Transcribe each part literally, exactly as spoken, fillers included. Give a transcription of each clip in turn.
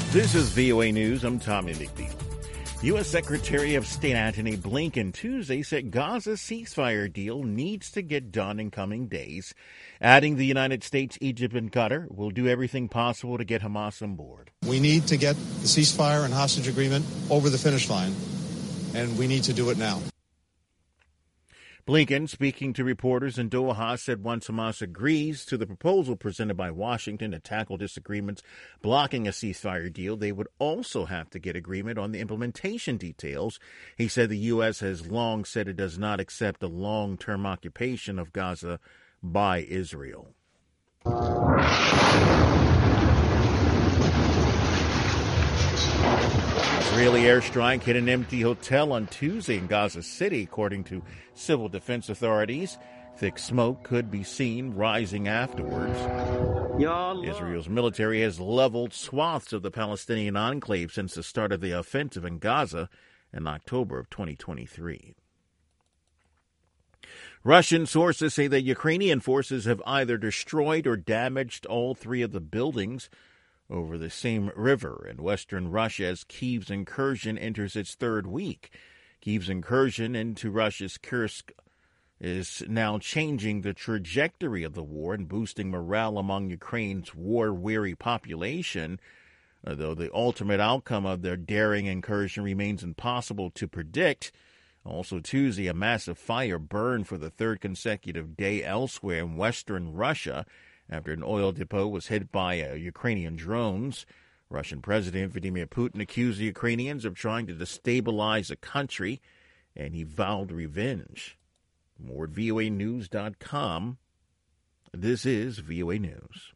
This is V O A News. I'm Tommy McNeil. U S. Secretary of State Antony Blinken Tuesday said Gaza's ceasefire deal needs to get done in coming days, adding the United States, Egypt, and Qatar will do everything possible to get Hamas on board. We need to get the ceasefire and hostage agreement over the finish line, and we need to do it now. Blinken, speaking to reporters in Doha, said once Hamas agrees to the proposal presented by Washington to tackle disagreements blocking a ceasefire deal, they would also have to get agreement on the implementation details. He said the U S has long said it does not accept a long-term occupation of Gaza by Israel. Israeli airstrike hit an empty hotel on Tuesday in Gaza City, according to civil defense authorities. Thick smoke could be seen rising afterwards. Israel's military has leveled swaths of the Palestinian enclave since the start of the offensive in Gaza in October of twenty twenty-three. Russian sources say that Ukrainian forces have either destroyed or damaged all three of the buildings over the same river in western Russia as Kyiv's incursion enters its third week. Kyiv's incursion into Russia's Kursk is now changing the trajectory of the war and boosting morale among Ukraine's war-weary population, though the ultimate outcome of their daring incursion remains impossible to predict. Also Tuesday, a massive fire burned for the third consecutive day elsewhere in western Russia, after an oil depot was hit by uh, Ukrainian drones. Russian President Vladimir Putin accused the Ukrainians of trying to destabilize the country, and he vowed revenge. More at V O A news dot com. This is V O A News.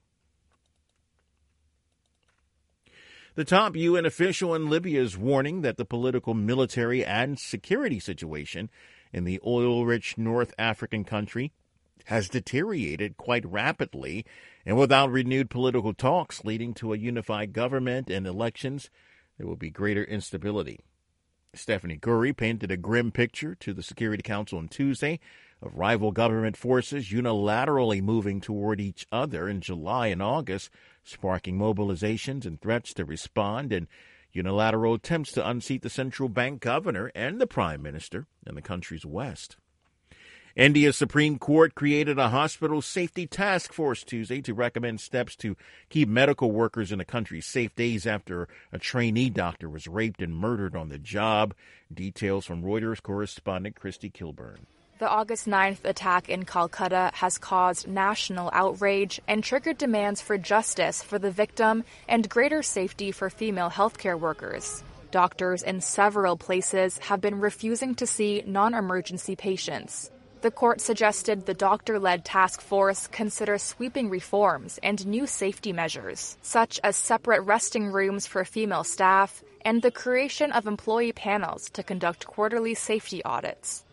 The top U N official in Libya is warning that the political, military, and security situation in the oil-rich North African country has deteriorated quite rapidly, and without renewed political talks leading to a unified government and elections, there will be greater instability. Stephanie Curry painted a grim picture to the Security Council on Tuesday of rival government forces unilaterally moving toward each other in July and August, sparking mobilizations and threats to respond, and unilateral attempts to unseat the central bank governor and the prime minister in the country's west. India's Supreme Court created a hospital safety task force Tuesday to recommend steps to keep medical workers in the country safe days after a trainee doctor was raped and murdered on the job. Details from Reuters correspondent Christy Kilburn. The August ninth attack in Calcutta has caused national outrage and triggered demands for justice for the victim and greater safety for female healthcare workers. Doctors in several places have been refusing to see non-emergency patients. The court suggested the doctor-led task force consider sweeping reforms and new safety measures, such as separate resting rooms for female staff and the creation of employee panels to conduct quarterly safety audits.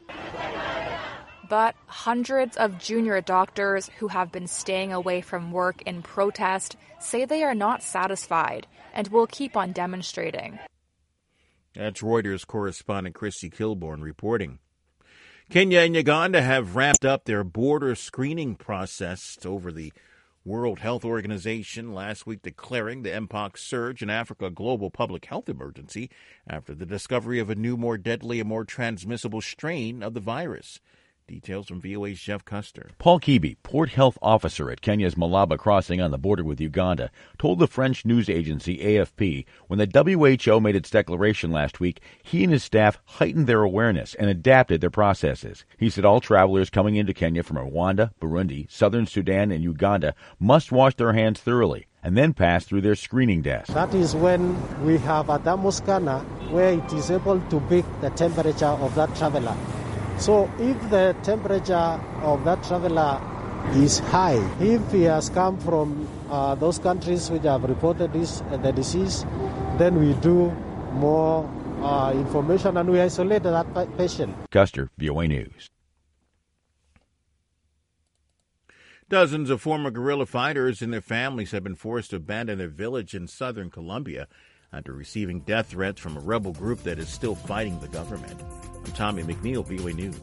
But hundreds of junior doctors who have been staying away from work in protest say they are not satisfied and will keep on demonstrating. That's Reuters correspondent Christy Kilburn reporting. Kenya and Uganda have ramped up their border screening process over the World Health Organization last week declaring the Mpox surge in Africa a global public health emergency after the discovery of a new, more deadly and more transmissible strain of the virus. Details from V O A's Jeff Custer. Paul Kibi, port health officer at Kenya's Malaba crossing on the border with Uganda, told the French news agency A F P when the W H O made its declaration last week, he and his staff heightened their awareness and adapted their processes. He said all travelers coming into Kenya from Rwanda, Burundi, southern Sudan, and Uganda must wash their hands thoroughly and then pass through their screening desk. That is when we have a thermoscanner where it is able to pick the temperature of that traveler. So if the temperature of that traveler is high, if he has come from uh, those countries which have reported this, uh, the disease, then we do more uh, information and we isolate that patient. Custer, V O A News. Dozens of former guerrilla fighters and their families have been forced to abandon their village in southern Colombia after receiving death threats from a rebel group that is still fighting the government. I'm Tommy McNeil, V O A News.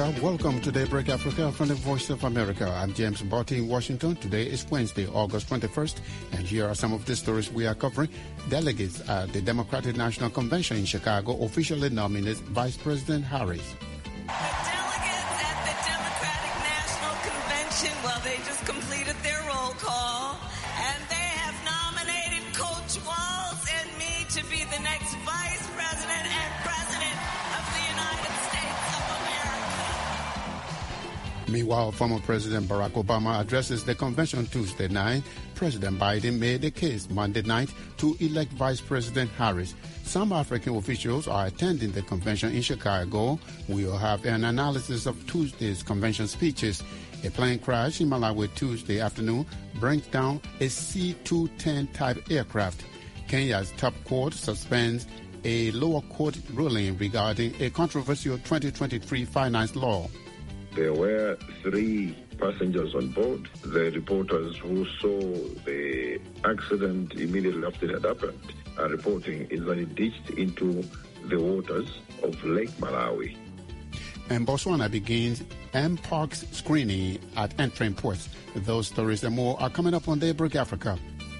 Welcome to Daybreak Africa from the Voice of America. I'm James Botti in Washington. Today is Wednesday, August twenty-first, and here are some of the stories we are covering. Delegates at the Democratic National Convention in Chicago officially nominate Vice President Harris. The delegates at the Democratic National Convention, well, they just completed their roll call, and they have nominated Coach Walz and me to be the next Vice President and President of the United States of America. Meanwhile, former President Barack Obama addresses the convention Tuesday night. President Biden made the case Monday night to elect Vice President Harris. Some African officials are attending the convention in Chicago. We will have an analysis of Tuesday's convention speeches. A plane crash in Malawi Tuesday afternoon brings down a C two ten type aircraft. Kenya's top court suspends a lower court ruling regarding a controversial twenty twenty-three finance law. There were three passengers on board. The reporters who saw the accident immediately after it had happened are reporting is that it ditched into the waters of Lake Malawi. And Botswana begins M-Pox screening at entering ports. Those stories and more are coming up on Daybreak Africa.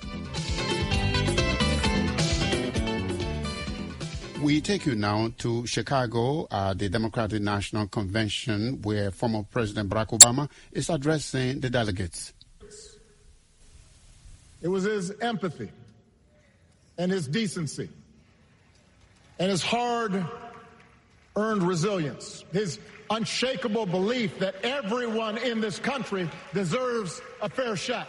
We take you now to Chicago, uh, the Democratic National Convention, where former President Barack Obama is addressing the delegates. It was his empathy and his decency and his hard-earned resilience, his unshakable belief that everyone in this country deserves a fair shot.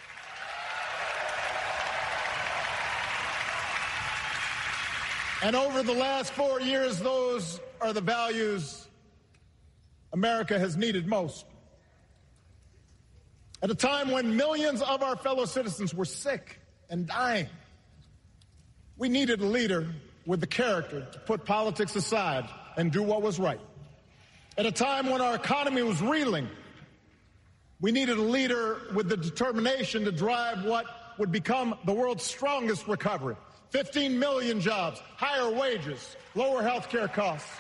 And over the last four years, those are the values America has needed most. At a time when millions of our fellow citizens were sick and dying, we needed a leader with the character to put politics aside and do what was right. At a time when our economy was reeling, we needed a leader with the determination to drive what would become the world's strongest recovery. fifteen million jobs, higher wages, lower health care costs.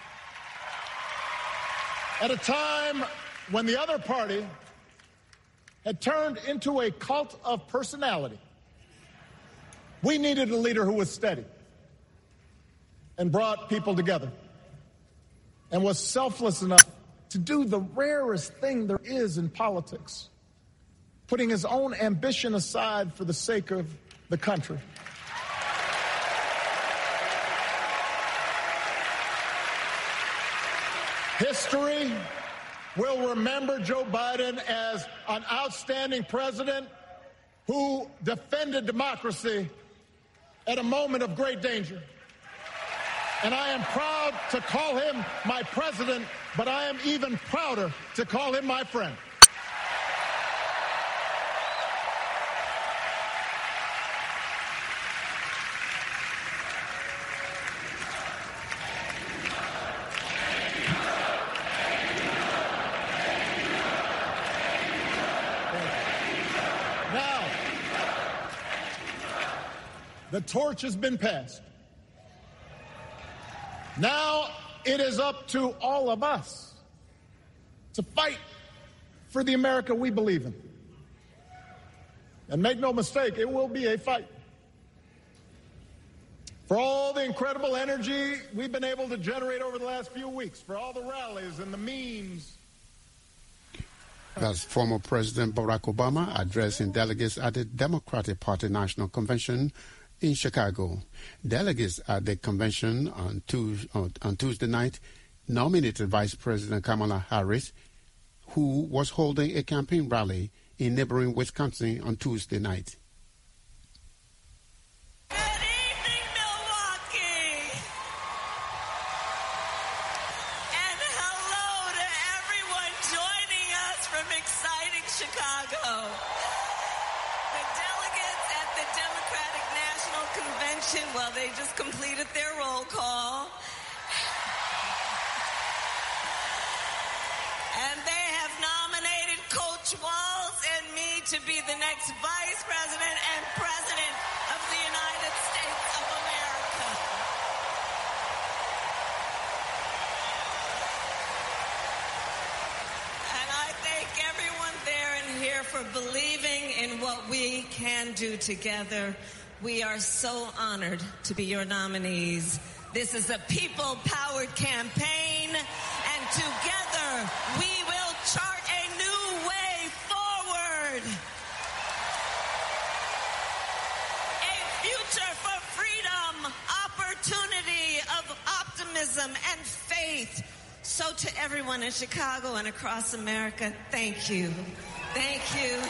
At a time when the other party had turned into a cult of personality, we needed a leader who was steady and brought people together and was selfless enough to do the rarest thing there is in politics, putting his own ambition aside for the sake of the country. History will remember Joe Biden as an outstanding president who defended democracy at a moment of great danger. And I am proud to call him my president, but I am even prouder to call him my friend. The torch has been passed. Now it is up to all of us to fight for the America we believe in. And make no mistake, it will be a fight. For all the incredible energy we've been able to generate over the last few weeks, for all the rallies and the memes. That's former President Barack Obama addressing delegates at the Democratic Party National Convention in Chicago. Delegates at the convention on Tuesday, on Tuesday night nominated Vice President Kamala Harris, who was holding a campaign rally in neighboring Wisconsin on Tuesday night. Good evening, Milwaukee! And hello to everyone joining us from exciting Chicago. The delegates at the Democratic National Convention, well, they just completed their roll call. And they have nominated Coach Walz and me to be the next Vice President and President of the United States of America. for believing in what we can do together. We are so honored to be your nominees. This is a people-powered campaign, and together we will chart a new way forward. A future for freedom, opportunity, of optimism and faith. So to everyone in Chicago and across America, thank you. Thank you.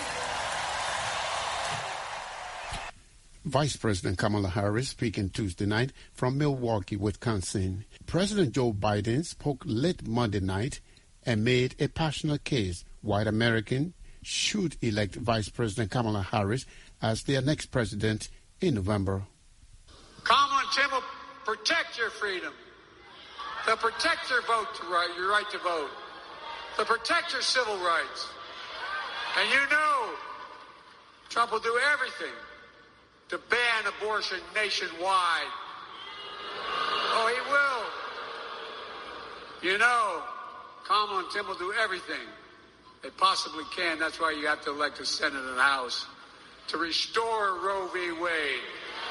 Vice President Kamala Harris speaking Tuesday night from Milwaukee, Wisconsin. President Joe Biden spoke late Monday night and made a passionate case white Americans should elect Vice President Kamala Harris as their next president in November. Kamala and Tim will protect your freedom. They'll protect your vote, to right, your right to vote. They'll protect your civil rights. And you know Trump will do everything to ban abortion nationwide. Oh, he will. You know, Kamala and Tim will do everything they possibly can. That's why you have to elect a Senate and a House to restore Roe v. Wade.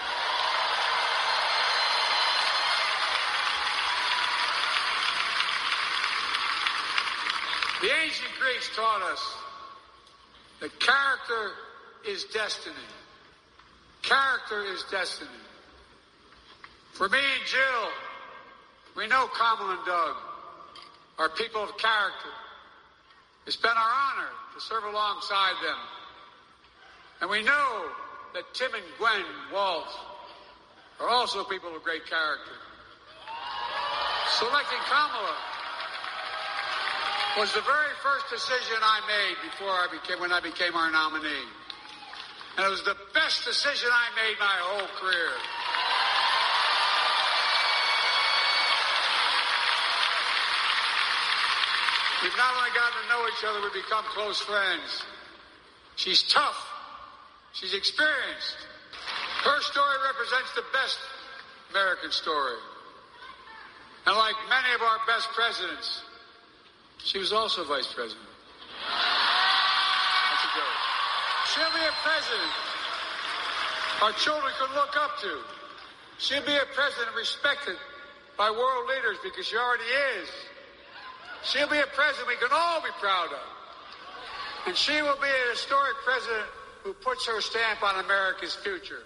The ancient Greeks taught us that character is destiny. Character is destiny. For me and Jill, we know Kamala and Doug are people of character. It's been our honor to serve alongside them. And we know that Tim and Gwen Walz are also people of great character. Selecting Kamala was the very first decision I made before I became, when I became our nominee. And it was the best decision I made my whole career. We've not only gotten to know each other, we've become close friends. She's tough. She's experienced. Her story represents the best American story. And like many of our best presidents, she was also vice president. That's a joke. She'll be a president our children can look up to. She'll be a president respected by world leaders because she already is. She'll be a president we can all be proud of. And she will be a historic president who puts her stamp on America's future.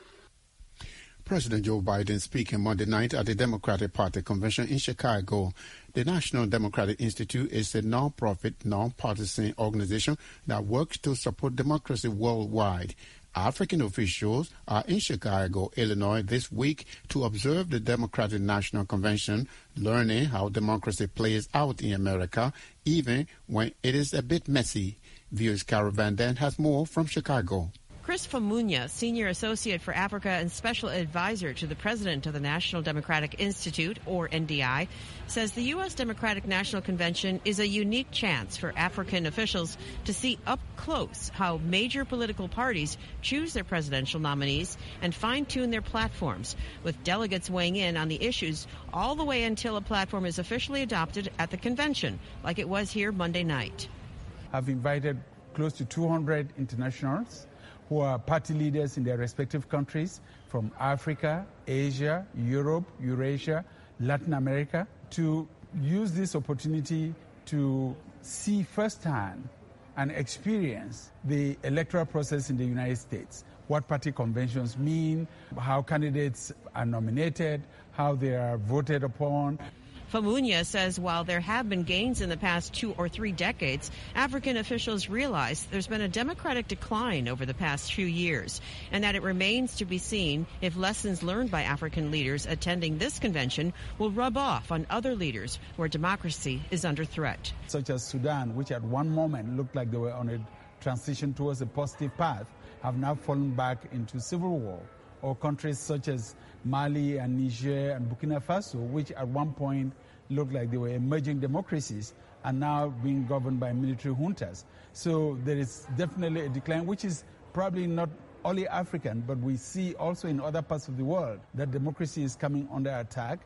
President Joe Biden speaking Monday night at the Democratic Party convention in Chicago. The National Democratic Institute is a non-profit, non-partisan organization that works to support democracy worldwide. African officials are in Chicago, Illinois this week to observe the Democratic National Convention, learning how democracy plays out in America, even when it is a bit messy. V O's Carol Van Den has more from Chicago. Chris Famunya, Senior Associate for Africa and Special Advisor to the President of the National Democratic Institute, or N D I, says the U S Democratic National Convention is a unique chance for African officials to see up close how major political parties choose their presidential nominees and fine-tune their platforms, with delegates weighing in on the issues all the way until a platform is officially adopted at the convention, like it was here Monday night. I've invited close to two hundred internationals who are party leaders in their respective countries from Africa, Asia, Europe, Eurasia, Latin America, to use this opportunity to see firsthand and experience the electoral process in the United States, what party conventions mean, how candidates are nominated, how they are voted upon. Famunya says while there have been gains in the past two or three decades, African officials realize there's been a democratic decline over the past few years, and that it remains to be seen if lessons learned by African leaders attending this convention will rub off on other leaders where democracy is under threat. Such as Sudan, which at one moment looked like they were on a transition towards a positive path, have now fallen back into civil war. Or countries such as Mali and Niger and Burkina Faso, which at one point looked like they were emerging democracies, are now being governed by military juntas. So there is definitely a decline, which is probably not only African, but we see also in other parts of the world that democracy is coming under attack.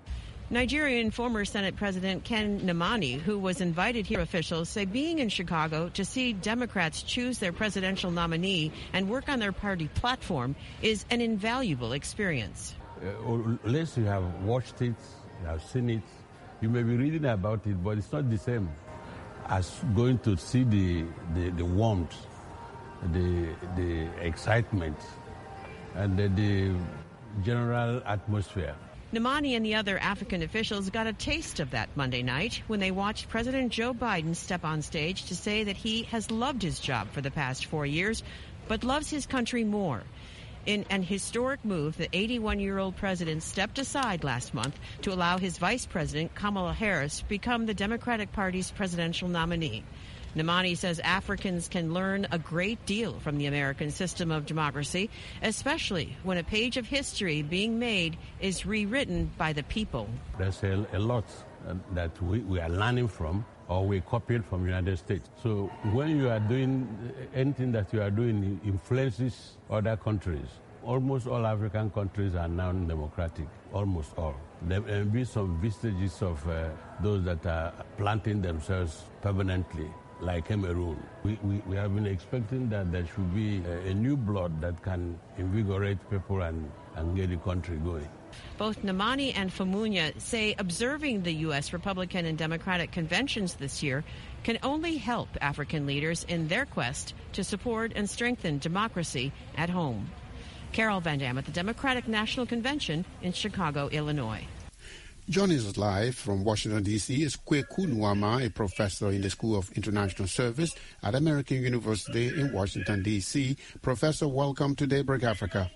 Nigerian former Senate President Ken Namani, who was invited here, officials say being in Chicago to see Democrats choose their presidential nominee and work on their party platform is an invaluable experience. Uh, unless you have watched it, you have seen it, you may be reading about it, but it's not the same as going to see the, the, the warmth, the, the excitement, and the, the general atmosphere. Namani and the other African officials got a taste of that Monday night when they watched President Joe Biden step on stage to say that he has loved his job for the past four years, but loves his country more. In an historic move, the eighty-one-year-old president stepped aside last month to allow his vice president, Kamala Harris, become the Democratic Party's presidential nominee. Namani says Africans can learn a great deal from the American system of democracy, especially when a page of history being made is rewritten by the people. There's a, a lot that we, we are learning from, or we copied from the United States. So when you are doing anything that you are doing influences other countries. Almost all African countries are now democratic, almost all. There may be some vestiges of uh, those that are planting themselves permanently, like Cameroon. We, we, we have been expecting that there should be a, a new blood that can invigorate people and, and get the country going. Both Namani and Famunya say observing the U S Republican and Democratic conventions this year can only help African leaders in their quest to support and strengthen democracy at home. Carol Van Dam at the Democratic National Convention in Chicago, Illinois. Joining us live from Washington, D C is Kweku Nwama, a professor in the School of International Service at American University in Washington, D C Professor, welcome to Daybreak Africa.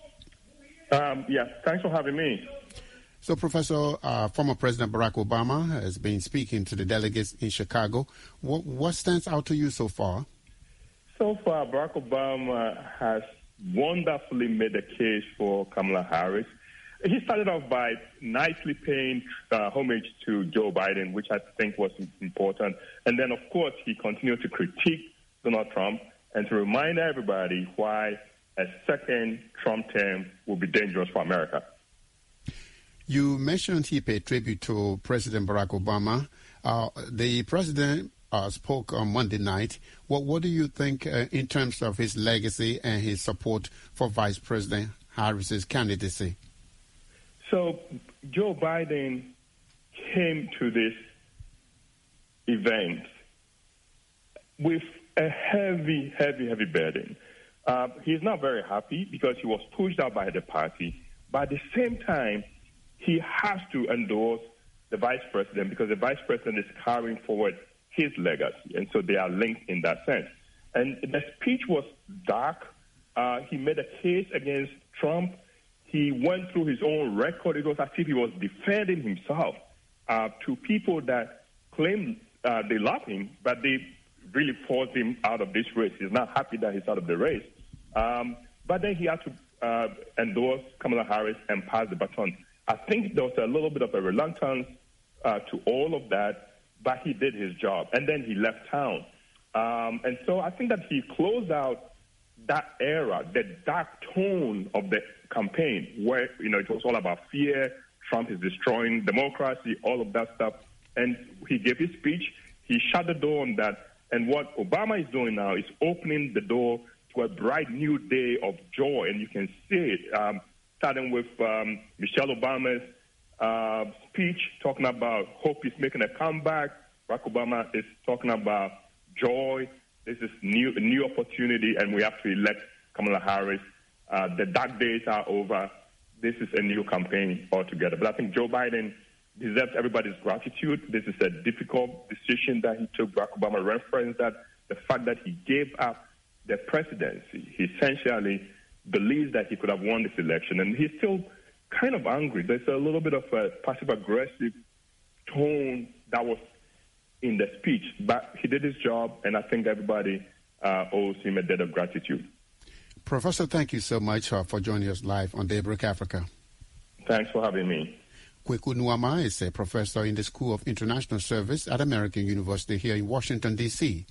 Um, yes, thanks for having me. So, Professor, uh, former President Barack Obama has been speaking to the delegates in Chicago. What, what stands out to you so far? So far, Barack Obama has wonderfully made a case for Kamala Harris. He started off by nicely paying uh, homage to Joe Biden, which I think was important. And then, of course, he continued to critique Donald Trump and to remind everybody why a second Trump term will be dangerous for America. You mentioned he paid tribute to President Barack Obama. Uh, the president uh, spoke on Monday night. What, what do you think uh, in terms of his legacy and his support for Vice President Harris's candidacy? So Joe Biden came to this event with a heavy, heavy, heavy burden. Uh, he's not very happy because he was pushed out by the party. But at the same time, he has to endorse the vice president because the vice president is carrying forward his legacy. And so they are linked in that sense. And the speech was dark. Uh, he made a case against Trump. He went through his own record. It was as if he was defending himself uh, to people that claim uh, they love him, but they really forced him out of this race. He's not happy that he's out of the race. Um, but then he had to uh, endorse Kamala Harris and pass the baton. I think there was a little bit of a reluctance uh, to all of that, but he did his job. And then he left town. Um, and so I think that he closed out that era, the dark tone of the campaign, where, you know, it was all about fear, Trump is destroying democracy, all of that stuff. And he gave his speech. He shut the door on that. And what Obama is doing now is opening the door to a bright new day of joy. And you can see it, um, starting with um, Michelle Obama's uh, speech, talking about hope is making a comeback. Barack Obama is talking about joy. This is new, a new opportunity, and we have to elect Kamala Harris. Uh, the dark days are over. This is a new campaign altogether. But I think Joe Biden deserves everybody's gratitude. This is a difficult decision that he took. Barack Obama referenced that. The fact that he gave up the presidency, he essentially believes that he could have won this election. And he's still kind of angry. There's a little bit of a passive-aggressive tone that was in the speech. But he did his job, and I think everybody uh, owes him a debt of gratitude. Professor, thank you so much uh, for joining us live on Daybreak Africa. Thanks for having me. Kweku Nwama is a professor in the School of International Service at American University here in Washington, D C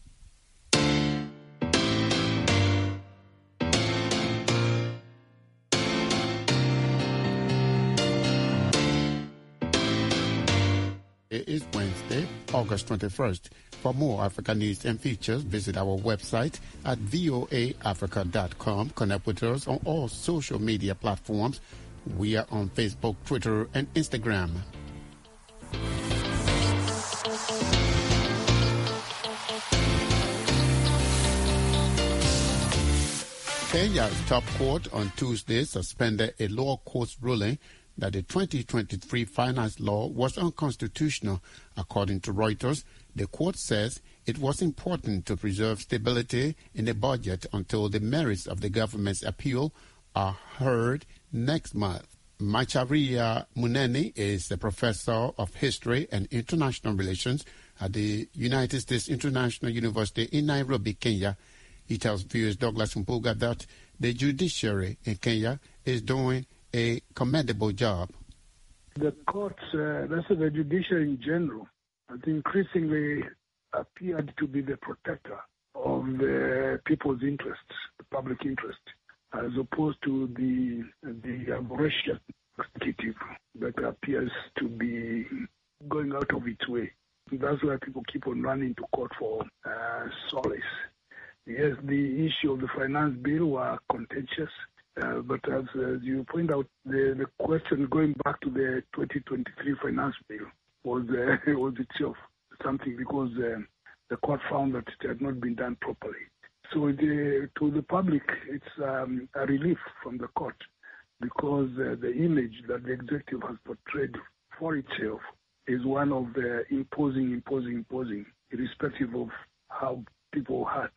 August twenty-first. For more Africa news and features, visit our website at voa africa dot com. Connect with us on all social media platforms. We are on Facebook, Twitter, and Instagram. Kenya's top court on Tuesday suspended a lower court's ruling that the twenty twenty-three finance law was unconstitutional. According to Reuters, the court says it was important to preserve stability in the budget until the merits of the government's appeal are heard next month. Macharia Muneni is a professor of history and international relations at the United States International University in Nairobi, Kenya. He tells viewers Douglas Mpuga that the judiciary in Kenya is doing a commendable job. The courts, uh, that's the judiciary in general, has increasingly appeared to be the protector of the people's interests, the public interest, as opposed to the the voracious executive that appears to be going out of its way. That's why people keep on running to court for uh, solace. Yes, the issue of the finance bill were contentious. Uh, but as, as you point out, the, the question going back to the twenty twenty-three finance bill was uh, was itself something because uh, the court found that it had not been done properly. So the, to the public, it's um, a relief from the court because uh, the image that the executive has portrayed for itself is one of the imposing, imposing, imposing, irrespective of how people hurt.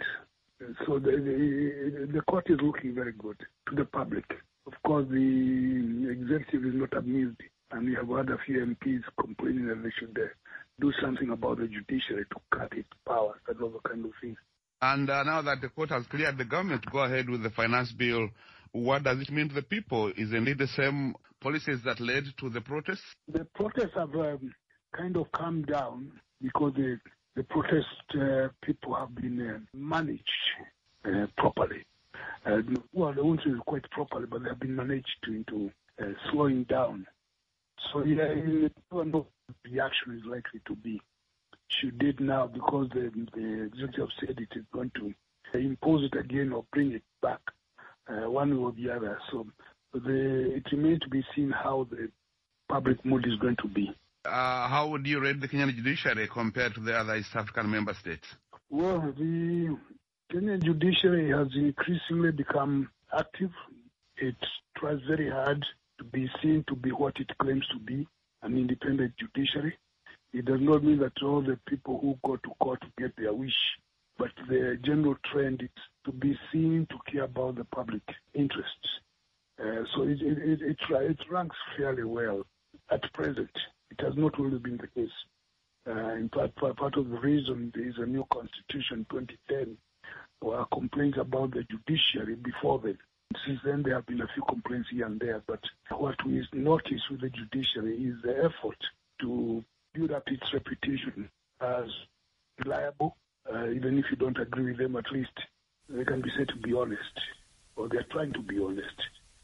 So the, the, the court is looking very good to the public. Of course, the executive is not amused, and we have had a few M Ps complaining that they should uh, do something about the judiciary to cut its powers and all the kind of things. And uh, now that the court has cleared the government to go ahead with the finance bill, what does it mean to the people? Is it indeed the same policies that led to the protests? The protests have um, kind of calmed down because the The protest uh, people have been uh, managed uh, properly. Uh, well, the ones is quite properly, but they have been managed to, into uh, slowing down. So, yeah, I don't know what the reaction is likely to be. She did now because the, the executive said it is going to impose it again or bring it back, uh, one or the other. So the, it remains to be seen how the public mood is going to be. Uh, how would you rate the Kenyan judiciary compared to the other East African member states? Well, the Kenyan judiciary has increasingly become active. It tries very hard to be seen to be what it claims to be, an independent judiciary. It does not mean that all the people who go to court get their wish, but the general trend is to be seen to care about the public interests. Uh, so it, it, it, it, it ranks fairly well at present. It has not really been the case. Uh, in part, part of the reason there is a new constitution, twenty ten, there were complaints about the judiciary before then. Since then, there have been a few complaints here and there. But what we notice with the judiciary is the effort to build up its reputation as reliable. Uh, even if you don't agree with them, at least they can be said to be honest, or they're trying to be honest.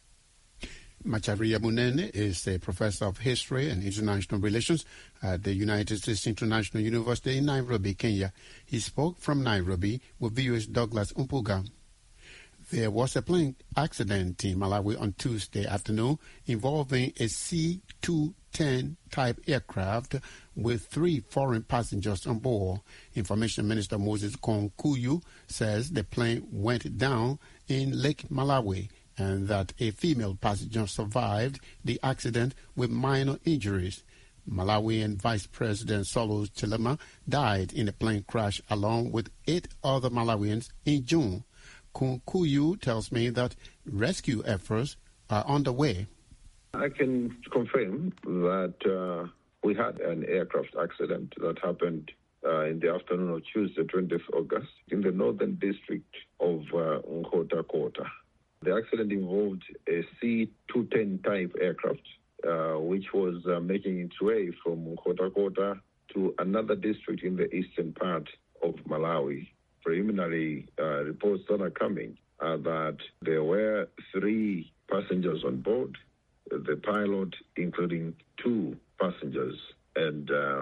Macharia Muneni is a professor of history and international relations at the United States International University in Nairobi, Kenya. He spoke from Nairobi with V O A's Douglas Mpuga. There was a plane accident in Malawi on Tuesday afternoon involving a C two ten type aircraft with three foreign passengers on board. Information Minister Moses Konkuyu says the plane went down in Lake Malawi and that a female passenger survived the accident with minor injuries. Malawian Vice President Solo Chilema died in a plane crash along with eight other Malawians in June. Kunkuyu tells me that rescue efforts are underway. I can confirm that uh, we had an aircraft accident that happened uh, in the afternoon of Tuesday, twentieth August, in the northern district of uh, Nkhotakota. The accident involved a C two ten type aircraft, uh, which was uh, making its way from Nkhotakota to another district in the eastern part of Malawi. Preliminary uh, reports that are coming are that there were three passengers on board, the pilot including two passengers, and um,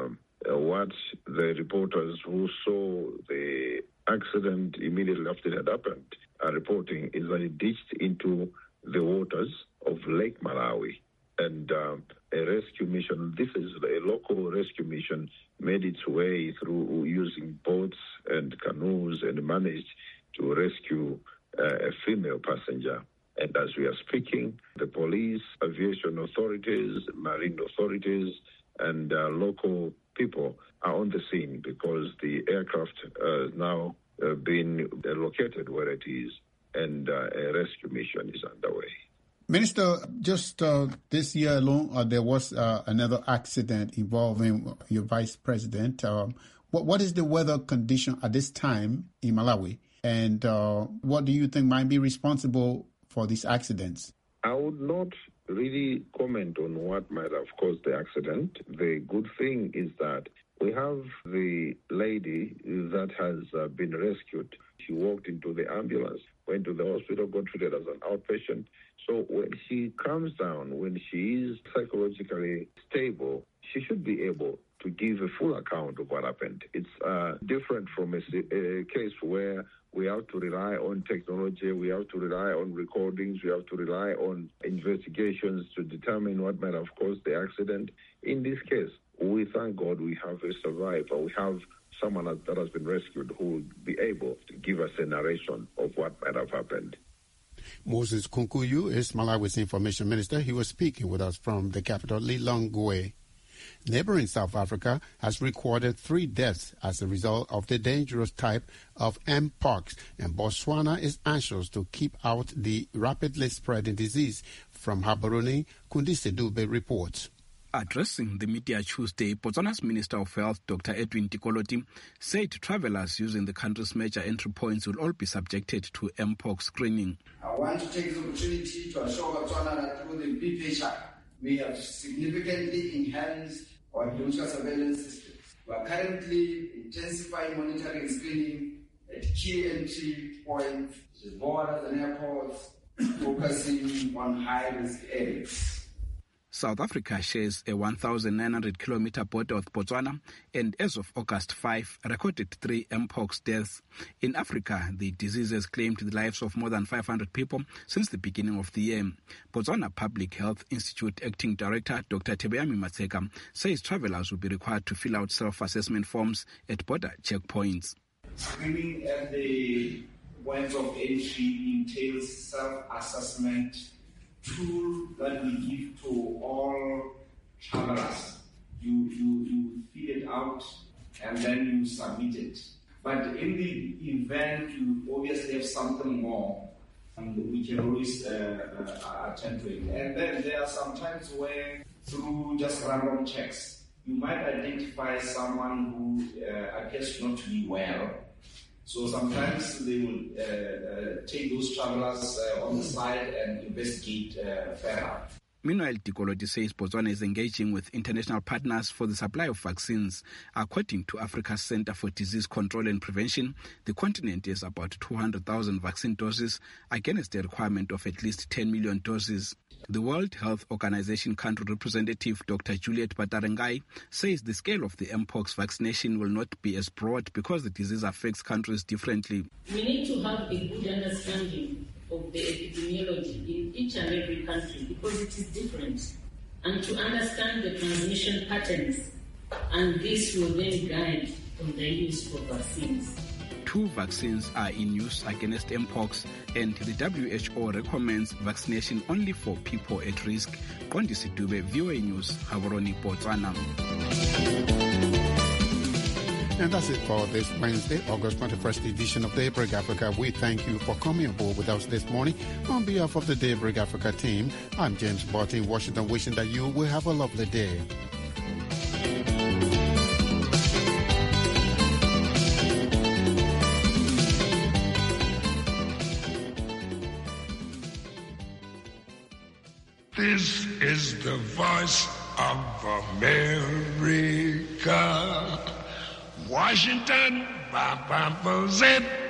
uh, what the reporters who saw the accident immediately after it had happened are reporting is that it ditched into the waters of Lake Malawi. And uh, a rescue mission, this is a local rescue mission, made its way through using boats and canoes and managed to rescue uh, a female passenger. And as we are speaking, the police, aviation authorities, marine authorities, and uh, local people are on the scene because the aircraft uh, now uh, been located where it is, and uh, a rescue mission is underway. Minister, just uh, this year alone, uh, there was uh, another accident involving your vice president. Um, what, what is the weather condition at this time in Malawi? And uh, what do you think might be responsible for these accidents? I would not really comment on what might have caused the accident. The good thing is that we have the lady that has uh, been rescued. She walked into the ambulance, went to the hospital, got treated as an outpatient. So when she calms down, when she is psychologically stable, she should be able to give a full account of what happened. It's uh, different from a, a case where we have to rely on technology, we have to rely on recordings, we have to rely on investigations to determine what might have caused the accident. In this case, we thank God we have a survivor. We have someone that has been rescued who will be able to give us a narration of what might have happened. Moses Kunkuyu is Malawi's information minister. He was speaking with us from the capital, Lilongwe. Neighboring South Africa has recorded three deaths as a result of the dangerous type of Mpox, and Botswana is anxious to keep out the rapidly spreading disease. From Gaborone, Kundise Dube reports. Addressing the media Tuesday, Botswana's Minister of Health, Doctor Edwin Tikoloti, said travellers using the country's major entry points will all be subjected to Mpox screening. I want to take this opportunity to assure Botswana that through the B P H I, we have significantly enhanced our epidemiological surveillance systems. We are currently intensifying monitoring and screening at key entry points, such as borders and airports, focusing on high-risk areas. South Africa shares a one thousand nine hundred kilometer border with Botswana and as of August fifth recorded three Mpox deaths. In Africa, the disease has claimed the lives of more than five hundred people since the beginning of the year. Botswana Public Health Institute Acting Director Doctor Tebeyami Matseka says travellers will be required to fill out self-assessment forms at border checkpoints. Screening at the points of entry entails self-assessment tool that we give to all travelers. You, you, you fill it out and then you submit it. But in the event you obviously have something more, and we can always uh, uh, attend to it. And then there are some times where through just random checks, you might identify someone who uh, appears not to be well. So sometimes they will uh, uh, take those travelers uh, on the side and investigate uh, further. Meanwhile, Tikoloti says Botswana is engaging with international partners for the supply of vaccines. According to Africa's Center for Disease Control and Prevention, the continent is about two hundred thousand vaccine doses against a requirement of at least ten million doses. The World Health Organization country representative Doctor Juliet Batarengai says the scale of the Mpox vaccination will not be as broad because the disease affects countries differently. We need to have a good understanding of the epidemiology in each and every country because it is different, and to understand the transmission patterns, and this will then guide on the use of vaccines. Two vaccines are in use against Mpox, and the W H O recommends vaccination only for people at risk. Kondisi Dube, V O A News, Gaborone, Botswana. And that's it for this Wednesday, August twenty-first edition of Daybreak Africa. We thank you for coming aboard with us this morning. On behalf of the Daybreak Africa team, I'm James Barty in Washington, wishing that you will have a lovely day. This is the voice of America. Washington, ba ba ba zip.